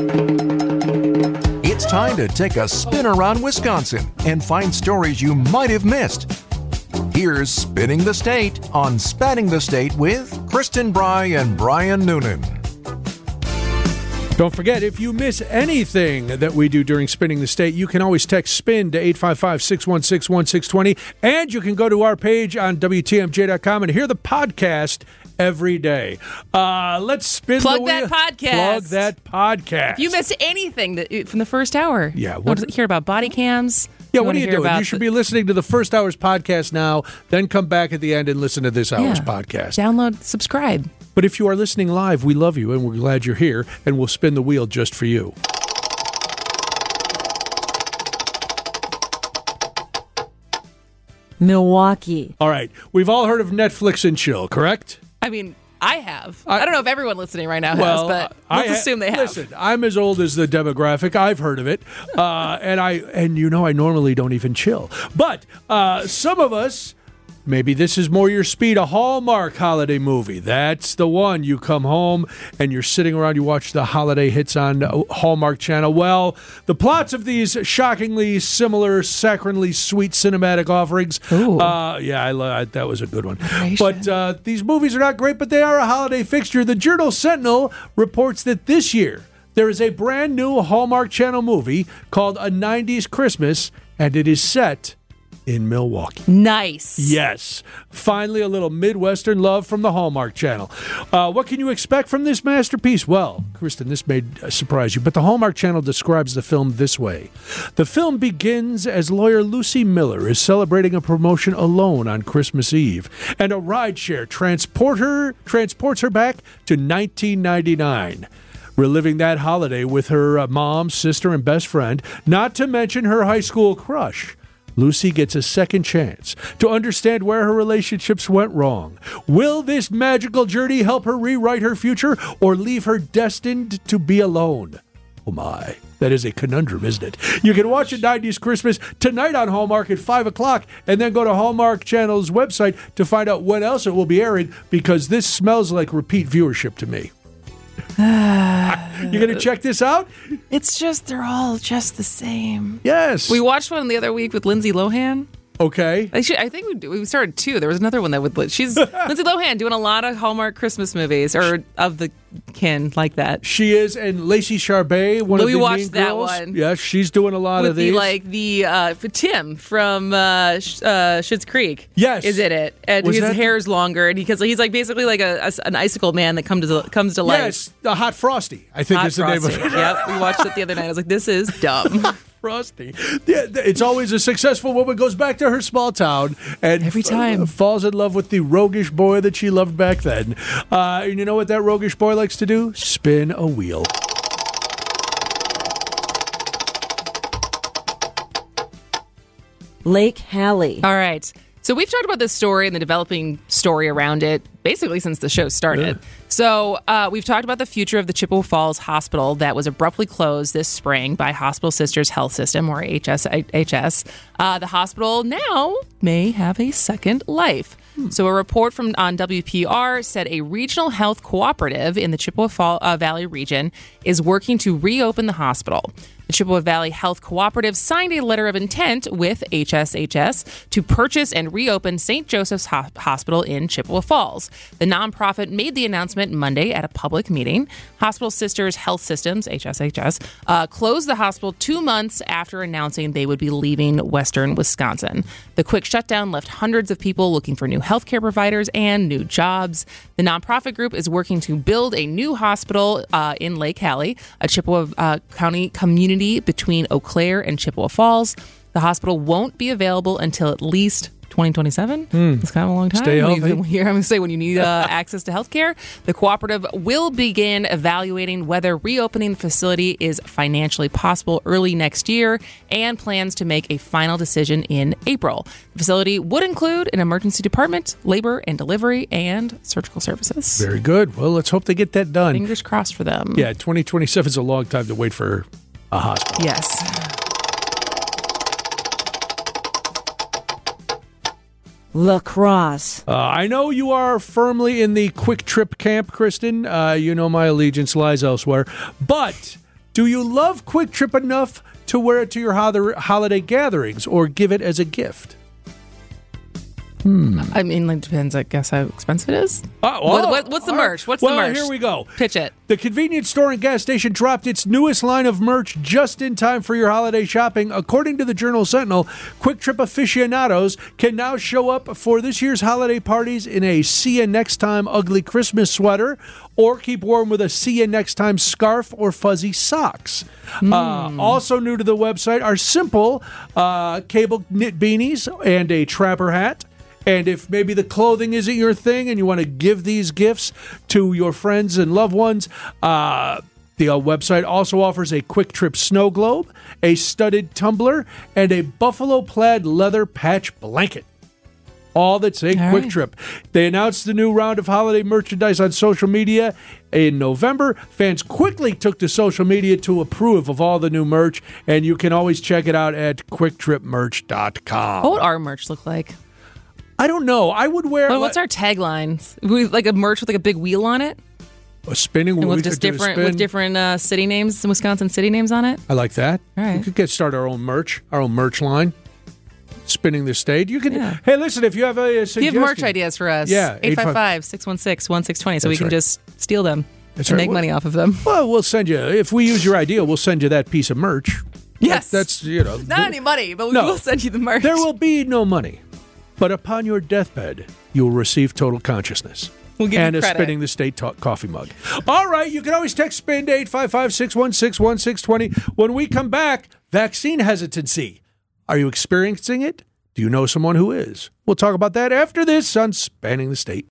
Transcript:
It's time to take a spin around Wisconsin and find stories you might have missed. Here's Spinning the State on Spanning the State with Kristen Bry and Brian Noonan. Don't forget, if you miss anything that we do during Spinning the State, you can always text SPIN to 855-616-1620, and you can go to our page on WTMJ.com and hear the podcast every day. Let's spin Plug the wheel. that podcast. Plug that podcast. If you missed anything from the first hour, Yeah, what does it hear about body cams? Yeah, what are you doing? You should be listening to the first hour's podcast now, then come back at the end and listen to this hour's podcast. Download, subscribe. But if you are listening live, we love you, and we're glad you're here, and we'll spin the wheel just for you. Milwaukee. All right. We've all heard of Netflix and chill, correct? I mean, I have. I don't know if everyone listening right now has, but let's assume they have. Listen, I'm as old as the demographic. I've heard of it, and you know I normally don't even chill. But some of us, maybe this is more your speed. A Hallmark holiday movie. That's the one. You come home and you're sitting around. You watch the holiday hits on Hallmark Channel. Well, the plots of these shockingly similar, saccharinely sweet cinematic offerings. That was a good one. But these movies are not great, but they are a holiday fixture. The Journal Sentinel reports that this year there is a brand new Hallmark Channel movie called A 90s Christmas, and it is set in Milwaukee. Nice. Yes. Finally, a little Midwestern love from the Hallmark Channel. What can you expect from this masterpiece? Well, Kristen, this may surprise you, but the Hallmark Channel describes the film this way. The film begins as lawyer Lucy Miller is celebrating a promotion alone on Christmas Eve, and a rideshare transports her back to 1999. Reliving that holiday with her mom, sister, and best friend, not to mention her high school crush. Lucy gets a second chance to understand where her relationships went wrong. Will this magical journey help her rewrite her future or leave her destined to be alone? Oh my, that is a conundrum, isn't it? You can watch A 90s Christmas tonight on Hallmark at 5 o'clock and then go to Hallmark Channel's website to find out when else it will be airing, because this smells like repeat viewership to me. You going to check this out? It's just, they're all just the same. Yes. We watched one the other week with Lindsay Lohan. Okay. I think we started two. There was another one that would. She's Lindsay Lohan doing a lot of Hallmark Christmas movies, or of the kin like that. She is, and Lacey Chabert, one of the watched mean that girls. one. Yeah, she's doing a lot of these. For Tim from Schitt's Creek. Yes, is it? And Was his that- hair's longer, and he's like basically like an icicle man that comes to life. Yes, the Hot Frosty, I think is the name of it. Yep, we watched it the other night. I was like, this is dumb. Frosty. Yeah, it's always a successful woman goes back to her small town and every time falls in love with the roguish boy that she loved back then. And you know what that roguish boy likes to do? Spin a wheel. Lake Hallie. All right. So we've talked about this story and the developing story around it basically since the show started. Yeah. So we've talked about the future of the Chippewa Falls Hospital that was abruptly closed this spring by Hospital Sisters Health System, or HSHS. The hospital now may have a second life. So a report on WPR said a regional health cooperative in the Chippewa Valley region is working to reopen the hospital. The Chippewa Valley Health Cooperative signed a letter of intent with HSHS to purchase and reopen St. Joseph's Hospital in Chippewa Falls. The nonprofit made the announcement Monday at a public meeting. Hospital Sisters Health Systems, HSHS, closed the hospital 2 months after announcing they would be leaving western Wisconsin. The quick shutdown left hundreds of people looking for new healthcare providers and new jobs. The nonprofit group is working to build a new hospital in Lake Hallie, a Chippewa County community between Eau Claire and Chippewa Falls. The hospital won't be available until at least 2027. It's kind of a long time. Stay healthy. I'm going to say when you need access to healthcare, the cooperative will begin evaluating whether reopening the facility is financially possible early next year and plans to make a final decision in April. The facility would include an emergency department, labor and delivery, and surgical services. Very good. Well, let's hope they get that done. Fingers crossed for them. Yeah, 2027 is a long time to wait for a hospital. Yes. La Crosse. I know you are firmly in the quick trip camp, Kristen. You know my allegiance lies elsewhere. But Do you love Quick Trip enough to wear it to your holiday gatherings or give it as a gift? I mean, like, depends, I guess, how expensive it is. What's the merch? What's the merch? Here we go. Pitch it. The convenience store and gas station dropped its newest line of merch just in time for your holiday shopping. According to the Journal Sentinel, Quick Trip aficionados can now show up for this year's holiday parties in a See You Next Time ugly Christmas sweater or keep warm with a See You Next Time scarf or fuzzy socks. Also new to the website are simple cable knit beanies and a trapper hat. And if maybe the clothing isn't your thing and you want to give these gifts to your friends and loved ones, the website also offers a Quick Trip snow globe, a studded tumbler, and a buffalo plaid leather patch blanket. All that's a Quick Trip. They announced the new round of holiday merchandise on social media in November. Fans quickly took to social media to approve of all the new merch, and you can always check it out at quicktripmerch.com. What would our merch look like? I don't know. I would wear. Well, what's our tagline? We like a merch with like a big wheel on it, a spinning wheel with just different city names, Wisconsin city names on it. I like that. All right. We could start our own merch line. Spinning the State. You can. Yeah. Hey, listen. If you have a suggestion, you have merch ideas for us. Yeah, 855-616-1620, so we can just steal them and right. make money off of them. Well, we'll send you. If we use your idea, we'll send you that piece of merch. Yes, that's not any money, but we will send you the merch. There will be no money. But upon your deathbed, you will receive total consciousness. We'll give and you credit. A Spinning the State coffee mug. All right, you can always text SPIN to 855-616-1620. When we come back, vaccine hesitancy. Are you experiencing it? Do you know someone who is? We'll talk about that after this on Spanning the State.